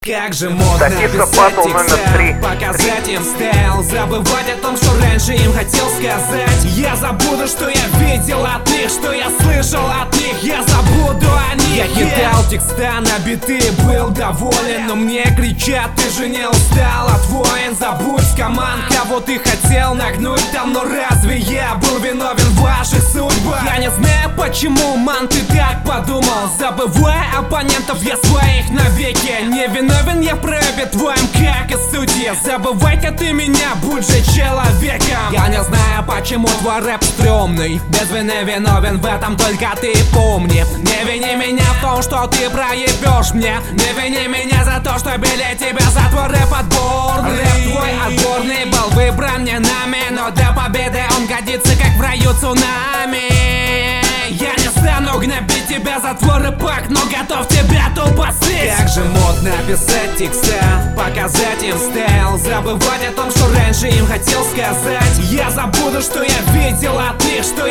Как же модно писать текста, показать им стайл, забывать о том, что раньше им хотел сказать. Я забуду, что я видел от них, что я слышал от них, я забуду о них. Я кидал текста на биты, был доволен, но мне кричат: ты же не устал от войн? Забудь команд, кого ты хотел нагнуть там, но разве я был виновен в ваших судьбах? Я не знаю, почему, ман, ты так подумал. Забывай оппонентов, я своих навеки не виновен, я в праве твоем, как и судья. Забывай-ка ты меня, будь же человеком. Я не знаю, почему твой рэп стрёмный, без вины виновен в этом только ты помни. Не вини меня в том, что ты проебёшь мне, не вини меня за то, что били тебя за твой рэп отборный. Рэп твой отборный был выбран не нами, но для победы он годится, как в раю цунами. Я не стану гнобить тебя за твой рэпак, но готов тебя тупо слить. Как же модно писать текста, показать им стайл, забывать о том, что раньше им хотел сказать. Я забуду, что я видел от них, что